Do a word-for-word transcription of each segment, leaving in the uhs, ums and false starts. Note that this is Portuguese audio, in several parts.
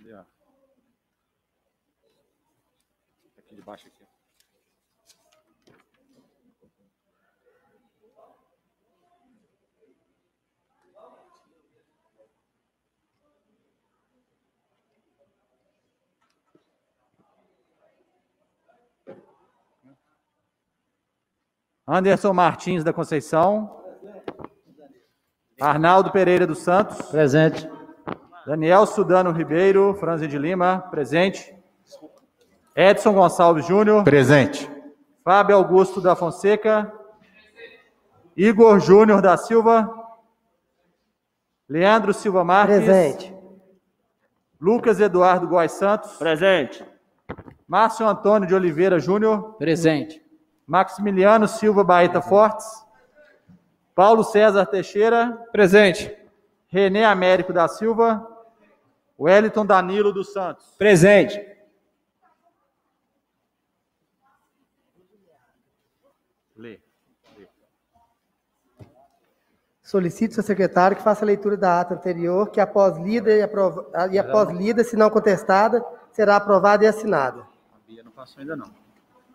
Ali, ó. Aqui de baixo aqui. Anderson Martins da Conceição. Arnaldo Pereira dos Santos. Presente. Daniel Sudano Ribeiro, Franzi de Lima, presente. Edson Gonçalves Júnior. Presente. Fábio Augusto da Fonseca. Igor Júnior da Silva. Leandro Silva Marques. Presente. Lucas Eduardo Góes Santos. Presente. Márcio Antônio de Oliveira Júnior. Presente. Maximiliano Silva Baeta Fortes. Paulo César Teixeira. Presente. René Américo da Silva. Wellington Danilo dos Santos. Presente. Lê. Lê. Solicito ao secretário que faça a leitura da ata anterior, que após lida e, aprova... e após lida, se não contestada, será aprovada e assinada. A Bia não passou ainda não.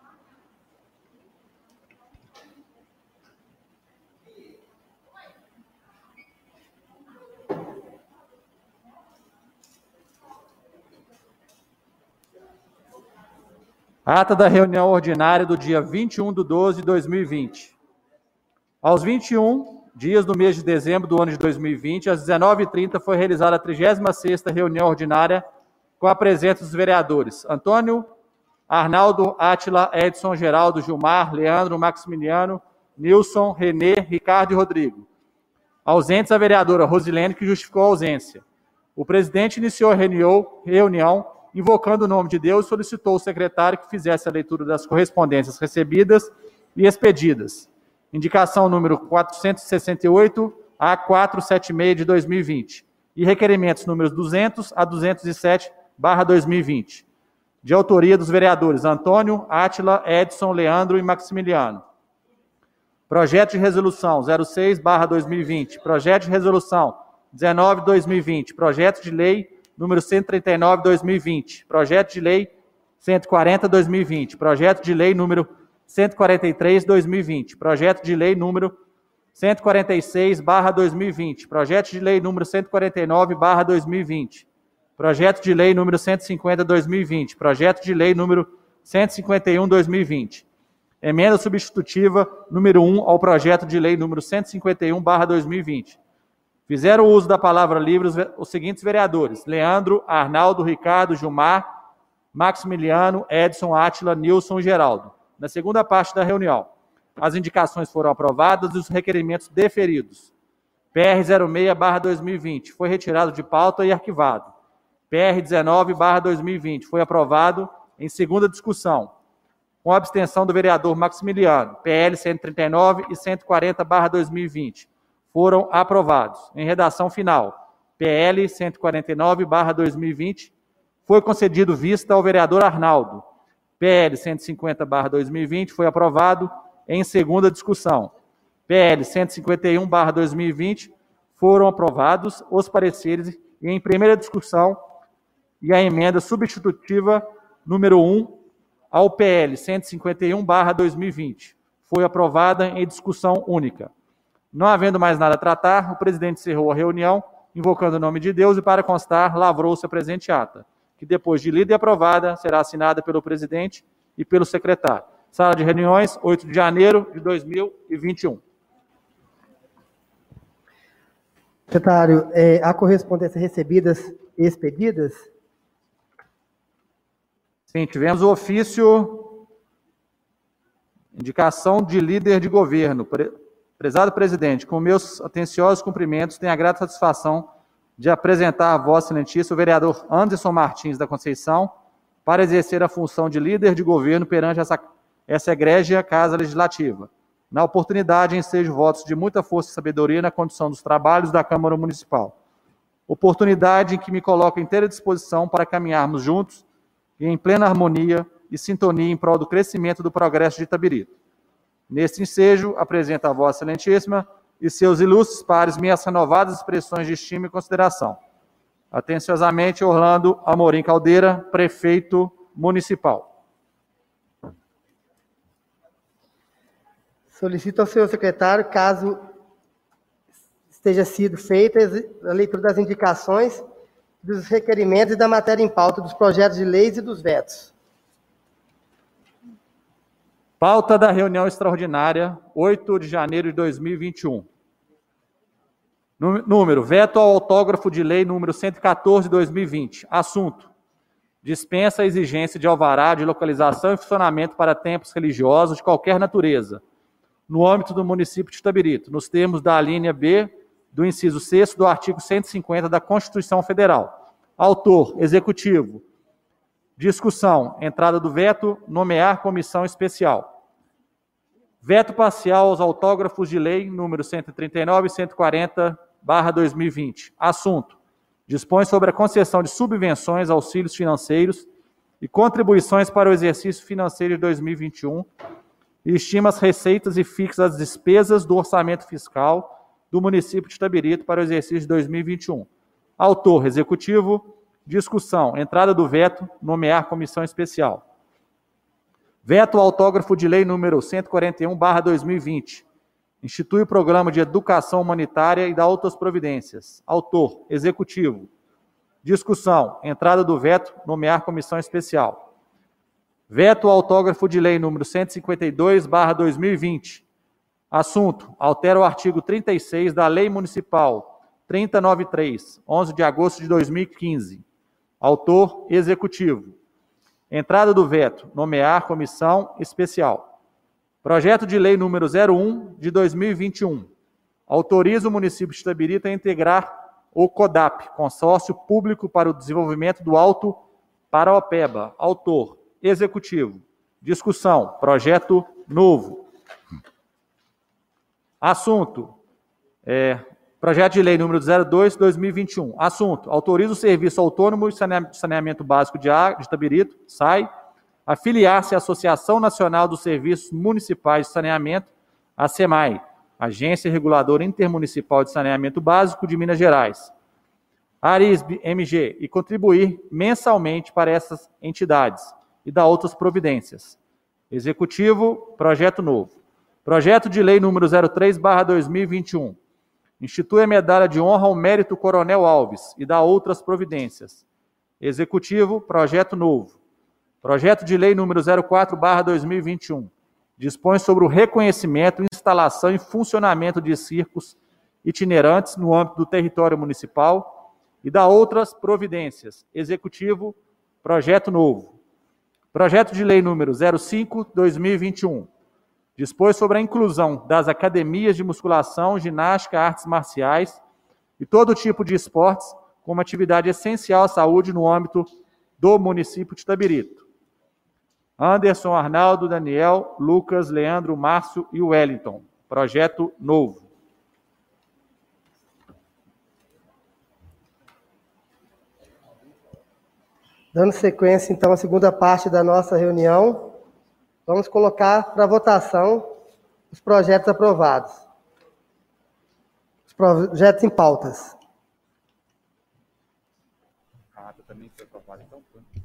Ata da reunião ordinária do dia vinte e um de doze de dois mil e vinte. Aos vinte e um dias do mês de dezembro do ano de dois mil e vinte, às dezenove e trinta, foi realizada a trigésima sexta reunião ordinária com a presença dos vereadores Antônio, Arnaldo, Átila, Edson, Geraldo, Gilmar, Leandro, Maximiliano, Nilson, Renê, Ricardo e Rodrigo. Ausentes a vereadora Rosilene, que justificou a ausência. O presidente iniciou a reunião invocando o nome de Deus, solicitou ao secretário que fizesse a leitura das correspondências recebidas e expedidas. Indicação número quatrocentos e sessenta e oito a quatrocentos e setenta e seis de dois mil e vinte. E requerimentos números duzentos a duzentos e sete barra dois mil e vinte. De autoria dos vereadores Antônio, Átila, Edson, Leandro e Maximiliano. Projeto de resolução zero seis barra dois mil e vinte. Projeto de resolução dezenove barra dois mil e vinte. Projeto de lei número cento e trinta e nove barra dois mil e vinte, projeto de lei cento e quarenta barra dois mil e vinte, projeto de lei número cento e quarenta e três barra dois mil e vinte, projeto de lei número cento e quarenta e seis barra dois mil e vinte, projeto de lei número cento e quarenta e nove barra dois mil e vinte, projeto de lei número cento e cinquenta barra dois mil e vinte, projeto de lei número cento e cinquenta e um barra dois mil e vinte, emenda substitutiva número um ao projeto de lei número cento e cinquenta e um barra dois mil e vinte. Fizeram uso da palavra livre os, os seguintes vereadores: Leandro, Arnaldo, Ricardo, Gilmar, Maximiliano, Edson, Átila, Nilson e Geraldo. Na segunda parte da reunião, as indicações foram aprovadas e os requerimentos deferidos. P R zero seis barra dois mil e vinte foi retirado de pauta e arquivado. P R dezenove barra dois mil e vinte foi aprovado em segunda discussão, com a abstenção do vereador Maximiliano. P L cento e trinta e nove e cento e quarenta barra dois mil e vinte. Foram aprovados. Em redação final, P L cento e quarenta e nove barra dois mil e vinte, foi concedido vista ao vereador Arnaldo. P L cento e cinquenta barra dois mil e vinte foi aprovado em segunda discussão. P L cento e cinquenta e um barra dois mil e vinte foram aprovados os pareceres e em primeira discussão e a emenda substitutiva número um ao P L cento e cinquenta e um barra dois mil e vinte. Foi aprovada em discussão única. Não havendo mais nada a tratar, o presidente encerrou a reunião, invocando o nome de Deus e, para constar, lavrou-se a presente ata, que depois de lida e aprovada, será assinada pelo presidente e pelo secretário. Sala de reuniões, oito de janeiro de dois mil e vinte e um. Secretário, é, há correspondências recebidas e expedidas? Sim, tivemos o ofício, indicação de líder de governo. Prezado presidente, com meus atenciosos cumprimentos, tenho a grata satisfação de apresentar a Vossa Excelentíssima o vereador Anderson Martins da Conceição para exercer a função de líder de governo perante essa, essa egrégia Casa Legislativa. Na oportunidade, ensejo votos de muita força e sabedoria na condução dos trabalhos da Câmara Municipal. Oportunidade em que me coloco à inteira disposição para caminharmos juntos e em plena harmonia e sintonia em prol do crescimento do progresso de Itabirito. Neste ensejo, apresento a Vossa Excelentíssima e seus ilustres pares minhas renovadas expressões de estima e consideração. Atenciosamente, Orlando Amorim Caldeira, prefeito municipal. Solicito ao senhor secretário, caso esteja sido feita a leitura das indicações, dos requerimentos e da matéria em pauta dos projetos de leis e dos vetos. Pauta da reunião extraordinária, oito de janeiro de dois mil e vinte e um. Número, veto ao autógrafo de lei número cento e quatorze de dois mil e vinte. Assunto, dispensa a exigência de alvará de localização e funcionamento para templos religiosos de qualquer natureza, no âmbito do município de Itabirito, nos termos da alínea B do inciso sexto do artigo cento e cinquenta da Constituição Federal. Autor, executivo. Discussão, entrada do veto, nomear comissão especial. Veto parcial aos autógrafos de lei número cento e trinta e nove e cento e quarenta barra dois mil e vinte. Assunto, dispõe sobre a concessão de subvenções, auxílios financeiros e contribuições para o exercício financeiro de dois mil e vinte e um e estima as receitas e fixa as despesas do orçamento fiscal do município de Itabirito para o exercício de dois mil e vinte e um. Autor, executivo. Discussão, entrada do veto, nomear comissão especial. Veto ao autógrafo de lei número cento e quarenta e um barra dois mil e vinte. Institui o programa de educação humanitária e dá outras providências. Autor, executivo. Discussão, entrada do veto, nomear comissão especial. Veto ao autógrafo de lei número cento e cinquenta e dois barra dois mil e vinte. Assunto, altera o artigo trinta e seis da Lei Municipal trezentos e noventa e três, onze de agosto de dois mil e quinze. Autor, executivo. Entrada do veto, nomear comissão especial. Projeto de lei número zero um de dois mil e vinte e um. Autoriza o município de Itabirito a integrar o CODAP, Consórcio Público para o Desenvolvimento do Alto Paraopeba. Autor, executivo. Discussão, projeto novo. Assunto, é... Projeto de lei número zero dois de dois mil e vinte e um. Assunto, autoriza o Serviço Autônomo de Saneamento Básico de Água de Itabirito, S A I, a filiar-se à Associação Nacional dos Serviços Municipais de Saneamento, a SEMAI, Agência Reguladora Intermunicipal de Saneamento Básico de Minas Gerais, Arisb M G, e contribuir mensalmente para essas entidades e dar outras providências. Executivo, projeto novo. Projeto de lei número zero três barra dois mil e vinte e um. Institui a medalha de honra ao mérito Coronel Alves e dá outras providências. Executivo, projeto novo. Projeto de lei número zero quatro barra dois mil e vinte e um. Dispõe sobre o reconhecimento, instalação e funcionamento de circos itinerantes no âmbito do território municipal e dá outras providências. Executivo, projeto novo. Projeto de lei número zero cinco barra dois mil e vinte e um. Dispôs sobre a inclusão das academias de musculação, ginástica, artes marciais e todo tipo de esportes como atividade essencial à saúde no âmbito do município de Itabirito. Anderson, Arnaldo, Daniel, Lucas, Leandro, Márcio e Wellington. Projeto novo. Dando sequência, então, à segunda parte da nossa reunião, vamos colocar para votação os projetos aprovados. Os projetos em pautas. Ah, também foi aprovado, então.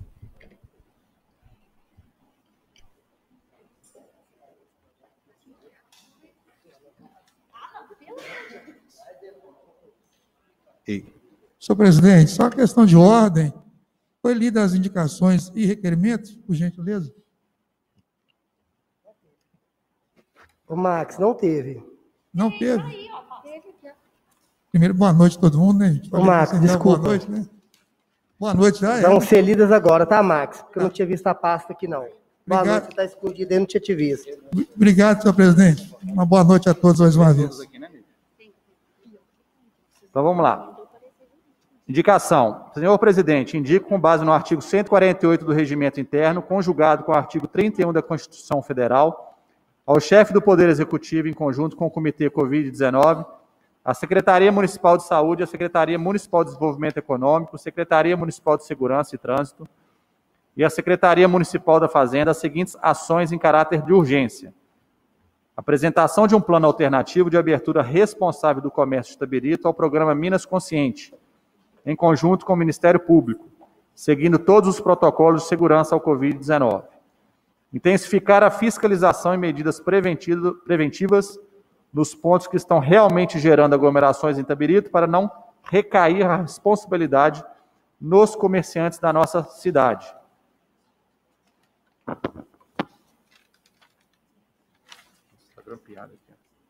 Senhor presidente, só questão de ordem. Foi lida as indicações e requerimentos, por gentileza? O Max, não teve. Não teve? Primeiro, boa noite a todo mundo, né? O Max, desculpa. Boa noite, né? Boa noite, já é. Vão ser lidas agora, tá, Max? Porque eu não tinha visto a pasta aqui, não. Boa Obrigado. noite, você está escondido aí, não tinha te visto. Obrigado, senhor presidente. Uma boa noite a todos mais uma vez. Então vamos lá. Indicação. Senhor presidente, indico com base no artigo cento e quarenta e oito do Regimento Interno, conjugado com o artigo trinta e um da Constituição Federal, ao chefe do Poder Executivo, em conjunto com o Comitê covid dezenove, a Secretaria Municipal de Saúde, a Secretaria Municipal de Desenvolvimento Econômico, Secretaria Municipal de Segurança e Trânsito e a Secretaria Municipal da Fazenda as seguintes ações em caráter de urgência. Apresentação de um plano alternativo de abertura responsável do comércio de Itabirito ao programa Minas Consciente, em conjunto com o Ministério Público, seguindo todos os protocolos de segurança ao covid dezenove. Intensificar a fiscalização e medidas preventivas nos pontos que estão realmente gerando aglomerações em Itabirito para não recair a responsabilidade nos comerciantes da nossa cidade. Está grampeado aqui.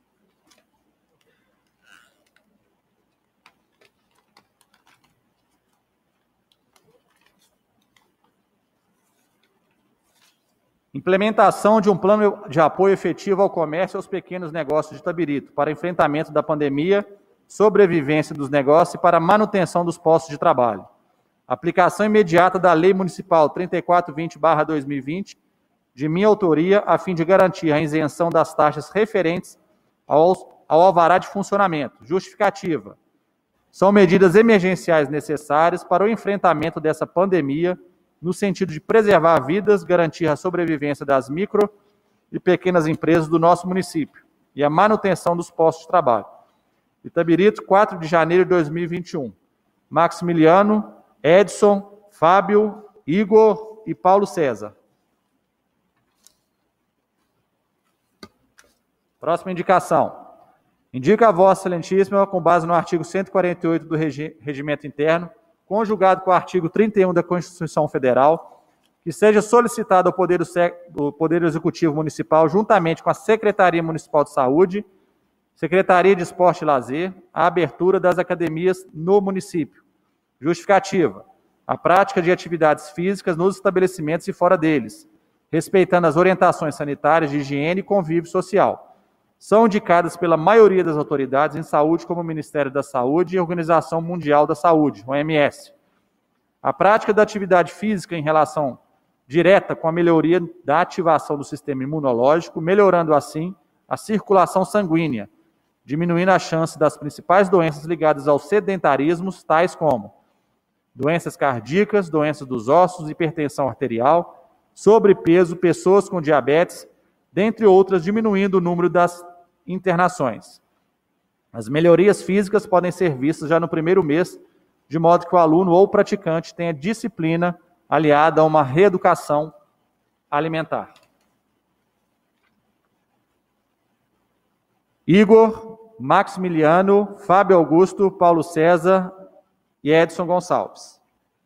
Implementação de um plano de apoio efetivo ao comércio e aos pequenos negócios de Itabirito, para enfrentamento da pandemia, sobrevivência dos negócios e para manutenção dos postos de trabalho. Aplicação imediata da Lei Municipal trinta e quatro vinte barra dois mil e vinte, de minha autoria, a fim de garantir a isenção das taxas referentes ao, ao alvará de funcionamento. Justificativa. São medidas emergenciais necessárias para o enfrentamento dessa pandemia, no sentido de preservar vidas, garantir a sobrevivência das micro e pequenas empresas do nosso município e a manutenção dos postos de trabalho. Itabirito, quatro de janeiro de dois mil e vinte e um. Maximiliano, Edson, Fábio, Igor e Paulo César. Próxima indicação. Indica a Vossa Excelentíssima, com base no artigo cento e quarenta e oito do Regi- Regimento Interno, conjugado com o artigo trinta e um da Constituição Federal, que seja solicitado ao Poder, do Poder Executivo Municipal, juntamente com a Secretaria Municipal de Saúde, Secretaria de Esporte e Lazer, a abertura das academias no município. Justificativa. A prática de atividades físicas nos estabelecimentos e fora deles, respeitando as orientações sanitárias de higiene e convívio social. São indicadas pela maioria das autoridades em saúde, como o Ministério da Saúde e a Organização Mundial da Saúde, O M S. A prática da atividade física em relação direta com a melhoria da ativação do sistema imunológico, melhorando assim a circulação sanguínea, diminuindo a chance das principais doenças ligadas aos sedentarismos, tais como doenças cardíacas, doenças dos ossos, hipertensão arterial, sobrepeso, pessoas com diabetes, dentre outras, diminuindo o número das internações. As melhorias físicas podem ser vistas já no primeiro mês, de modo que o aluno ou praticante tenha disciplina aliada a uma reeducação alimentar. Igor, Maximiliano, Fábio Augusto, Paulo César e Edson Gonçalves.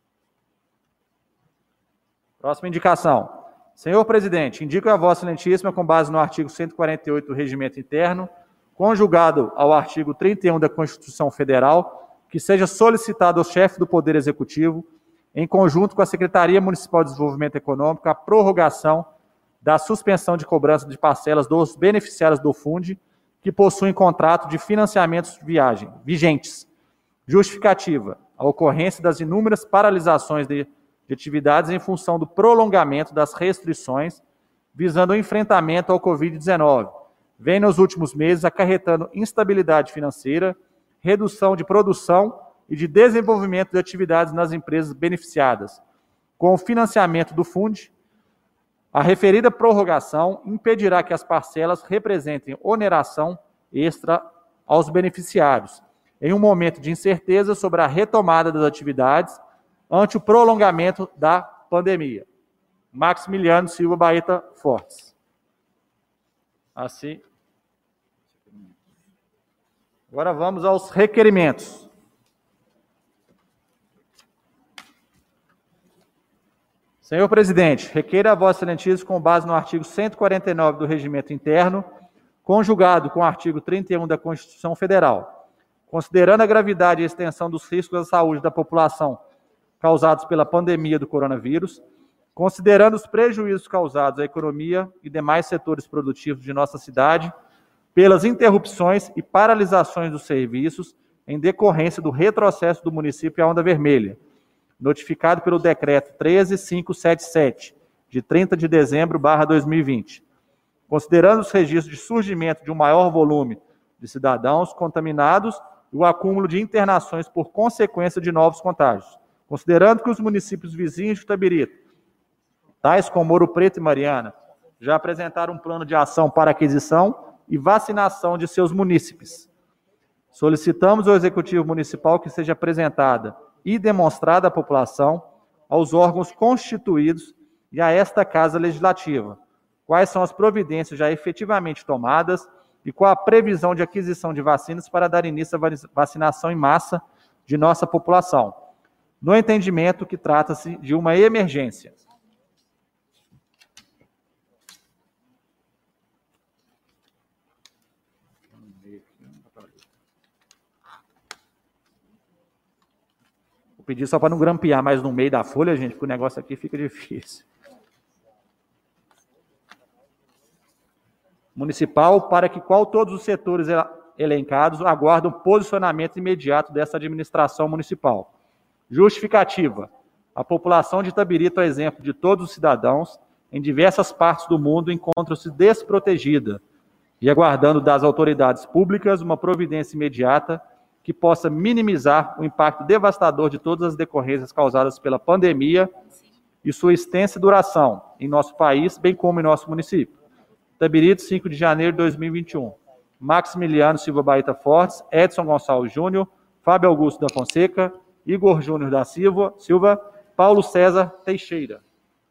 Próxima indicação. Senhor Presidente, indico a Vossa Excelentíssima, com base no artigo cento e quarenta e oito do Regimento Interno, conjugado ao artigo trinta e um da Constituição Federal, que seja solicitado ao chefe do Poder Executivo, em conjunto com a Secretaria Municipal de Desenvolvimento Econômico, a prorrogação da suspensão de cobrança de parcelas dos beneficiários do Funde, que possuem contrato de financiamentos de viagem vigentes. Justificativa. A ocorrência das inúmeras paralisações de de atividades em função do prolongamento das restrições visando o enfrentamento ao covid dezenove, vem nos últimos meses acarretando instabilidade financeira, redução de produção e de desenvolvimento de atividades nas empresas beneficiadas. Com o financiamento do Funde, a referida prorrogação impedirá que as parcelas representem oneração extra aos beneficiários, em um momento de incerteza sobre a retomada das atividades ante o prolongamento da pandemia. Maximiliano Silva Baeta Fortes. Assim. Agora vamos aos requerimentos. Senhor Presidente, requeiro a Vossa Excelentíssima, com base no artigo cento e quarenta e nove do Regimento Interno, conjugado com o artigo trinta e um da Constituição Federal, considerando a gravidade e a extensão dos riscos à saúde da população causados pela pandemia do coronavírus, considerando os prejuízos causados à economia e demais setores produtivos de nossa cidade, pelas interrupções e paralisações dos serviços em decorrência do retrocesso do município à onda vermelha, notificado pelo Decreto treze mil quinhentos e setenta e sete, de trinta de dezembro barra dois mil e vinte, considerando os registros de surgimento de um maior volume de cidadãos contaminados e o acúmulo de internações por consequência de novos contágios, considerando que os municípios vizinhos de Itabirito, tais como Ouro Preto e Mariana, já apresentaram um plano de ação para aquisição e vacinação de seus munícipes. Solicitamos ao Executivo Municipal que seja apresentada e demonstrada à população, aos órgãos constituídos e a esta Casa Legislativa, quais são as providências já efetivamente tomadas e qual a previsão de aquisição de vacinas para dar início à vacinação em massa de nossa população, no entendimento que trata-se de uma emergência. Vou pedir só para não grampear mais no meio da folha, gente, porque o negócio aqui fica difícil. Municipal, para que qual todos os setores elencados aguardam posicionamento imediato dessa administração municipal. Justificativa. A população de Itabirito, a exemplo de todos os cidadãos, em diversas partes do mundo, encontra-se desprotegida e aguardando das autoridades públicas uma providência imediata que possa minimizar o impacto devastador de todas as decorrências causadas pela pandemia e sua extensa duração em nosso país, bem como em nosso município. Itabirito, cinco de janeiro de dois mil e vinte e um. Maximiliano Silva Baeta Fortes, Edson Gonçalves Júnior, Fábio Augusto da Fonseca, Igor Júnior da Silva, Silva, Paulo César Teixeira.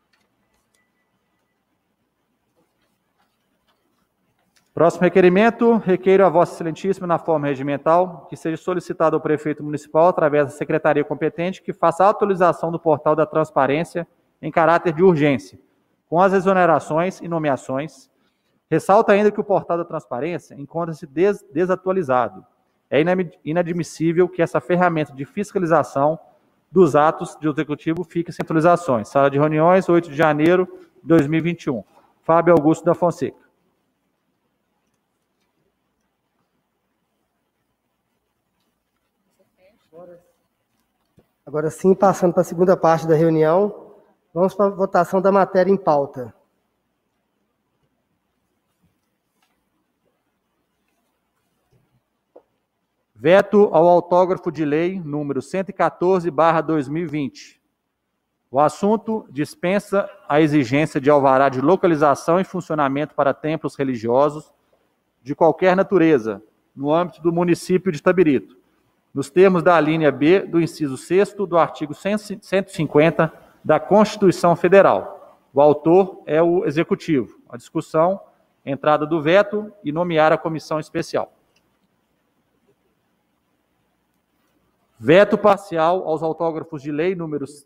Próximo requerimento, requeiro a Vossa Excelentíssima, na forma regimental, que seja solicitado ao prefeito municipal, através da secretaria competente, que faça a atualização do portal da transparência em caráter de urgência, com as exonerações e nomeações. Ressalta ainda que o portal da transparência encontra-se des desatualizado. É inadmissível que essa ferramenta de fiscalização dos atos do Executivo fique sem atualizações. Sala de reuniões, oito de janeiro de dois mil e vinte e um. Fábio Augusto da Fonseca. Agora sim, passando para a segunda parte da reunião, vamos para a votação da matéria em pauta. Veto ao autógrafo de lei número cento e quatorze barra dois mil e vinte. O assunto dispensa a exigência de alvará de localização e funcionamento para templos religiosos de qualquer natureza, no âmbito do município de Itabirito, nos termos da alínea B do inciso sexto do artigo cento e cinquenta da Constituição Federal. O autor é o Executivo. A discussão, entrada do veto e nomear a comissão especial. Veto parcial aos autógrafos de lei números...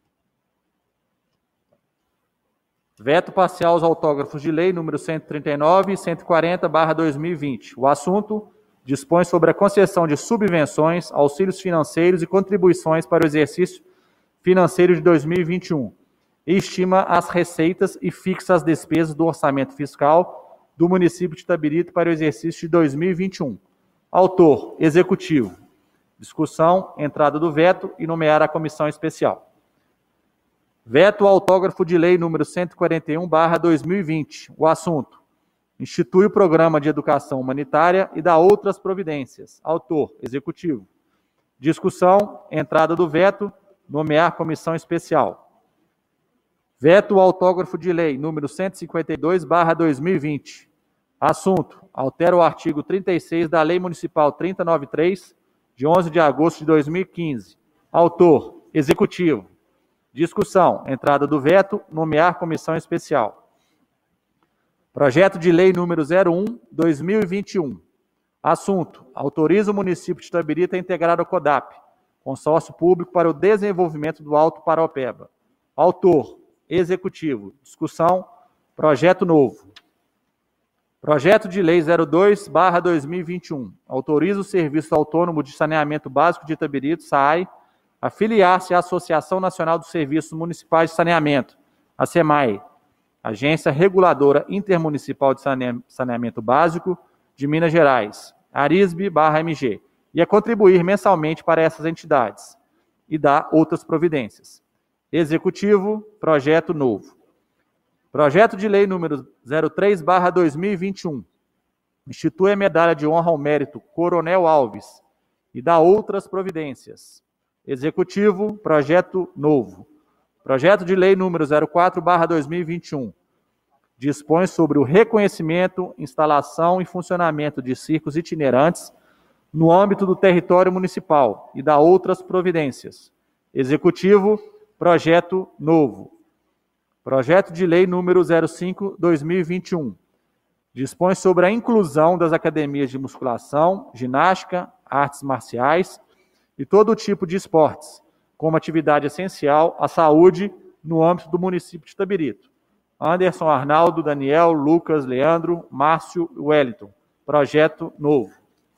Veto parcial aos autógrafos de lei número cento e trinta e nove e cento e quarenta barra dois mil e vinte. O assunto dispõe sobre a concessão de subvenções, auxílios financeiros e contribuições para o exercício financeiro de dois mil e vinte e um. E estima as receitas e fixa as despesas do orçamento fiscal do município de Itabirito para o exercício de dois mil e vinte e um. Autor, Executivo. Discussão, entrada do veto e nomear a comissão especial. Veto ao autógrafo de lei número cento e quarenta e um barra dois mil e vinte. O assunto: institui o programa de educação humanitária e dá outras providências. Autor, Executivo. Discussão, entrada do veto, nomear comissão especial. Veto ao autógrafo de lei número cento e cinquenta e dois barra dois mil e vinte. Assunto: altera o artigo trinta e seis da Lei Municipal trezentos e noventa e três, de onze de agosto de dois mil e quinze. Autor, Executivo. Discussão, entrada do veto, nomear comissão especial. Projeto de lei número zero um barra dois mil e vinte e um. Assunto: autoriza o município de Itabirito a integrar o CODAP, consórcio público para o desenvolvimento do Alto Paraopeba. Autor, Executivo. Discussão, projeto novo. Projeto de lei zero dois barra dois mil e vinte e um. Autoriza o Serviço Autônomo de Saneamento Básico de Itabirito, S A I, a filiar-se à Associação Nacional dos Serviços Municipais de Saneamento, a SEMAI, Agência Reguladora Intermunicipal de Saneamento Básico de Minas Gerais, Arisb barra M G, e a contribuir mensalmente para essas entidades, e dar outras providências. Executivo, projeto novo. Projeto de lei número zero três barra dois mil e vinte e um. Institui a medalha de honra ao mérito Coronel Alves e dá outras providências. Executivo, projeto novo. Projeto de lei número zero quatro barra dois mil e vinte e um. Dispõe sobre o reconhecimento, instalação e funcionamento de circos itinerantes no âmbito do território municipal e dá outras providências. Executivo, projeto novo. Projeto de lei número zero cinco barra dois mil e vinte e um. Dispõe sobre a inclusão das academias de musculação, ginástica, artes marciais e todo tipo de esportes, como atividade essencial à saúde no âmbito do município de Itabirito. Anderson, Arnaldo, Daniel, Lucas, Leandro, Márcio e Wellington. Projeto novo.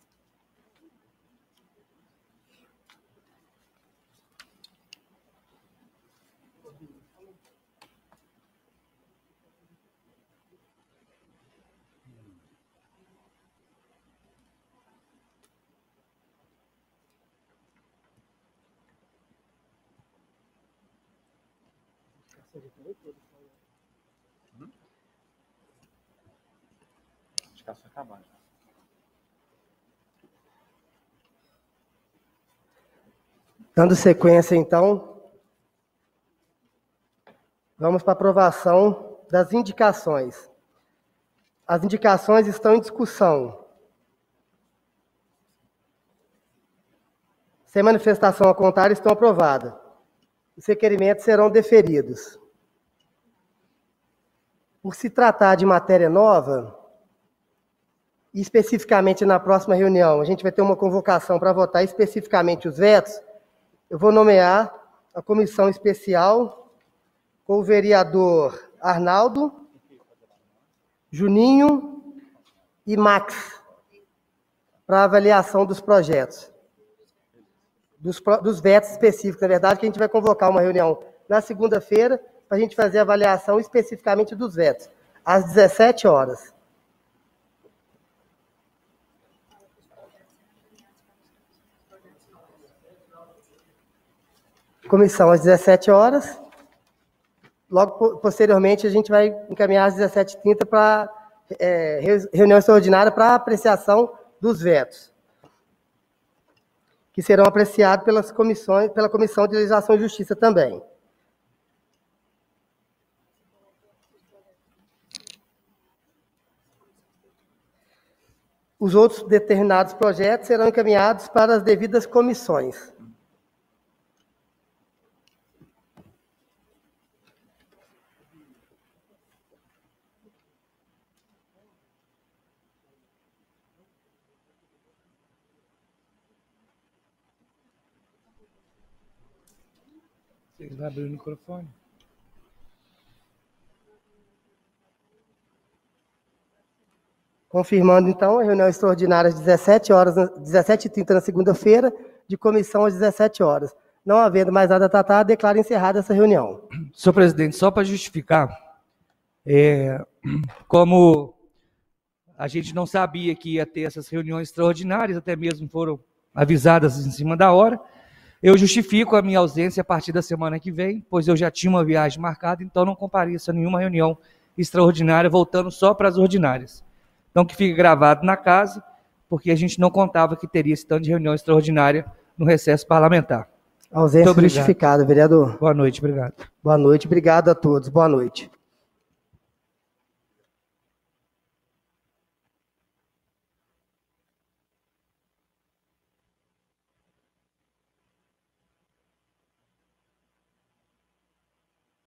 Dando sequência, então, vamos para a aprovação das indicações. As indicações estão em discussão. Sem manifestação a contar, estão aprovadas. Os requerimentos serão deferidos. Por se tratar de matéria nova, e especificamente na próxima reunião, a gente vai ter uma convocação para votar especificamente os vetos, eu vou nomear a comissão especial com o vereador Arnaldo, Juninho e Max, para avaliação dos projetos. Dos, dos vetos específicos, na verdade, que a gente vai convocar uma reunião na segunda-feira para a gente fazer a avaliação especificamente dos vetos, às dezessete horas. Comissão às dezessete horas. Logo, posteriormente, a gente vai encaminhar às dezessete e trinta para é, reunião extraordinária para apreciação dos vetos, que serão apreciados pelas comissões, pela Comissão de Legislação e Justiça também. Os outros determinados projetos serão encaminhados para as devidas comissões. Vocês vão abrir o microfone? Confirmando, então, a reunião extraordinária às dezessete horas, dezessete e trinta na segunda-feira, de comissão às dezessete horas. Não havendo mais nada a tratar, declaro encerrada essa reunião. Senhor presidente, só para justificar, é, como a gente não sabia que ia ter essas reuniões extraordinárias, até mesmo foram avisadas em cima da hora, eu justifico a minha ausência a partir da semana que vem, pois eu já tinha uma viagem marcada, então não compareço a nenhuma reunião extraordinária, voltando só para as ordinárias. Então, que fique gravado na casa, porque a gente não contava que teria esse tanto de reunião extraordinária no recesso parlamentar. Ausência justificada, vereador. Boa noite, obrigado. Boa noite, obrigado a todos. Boa noite.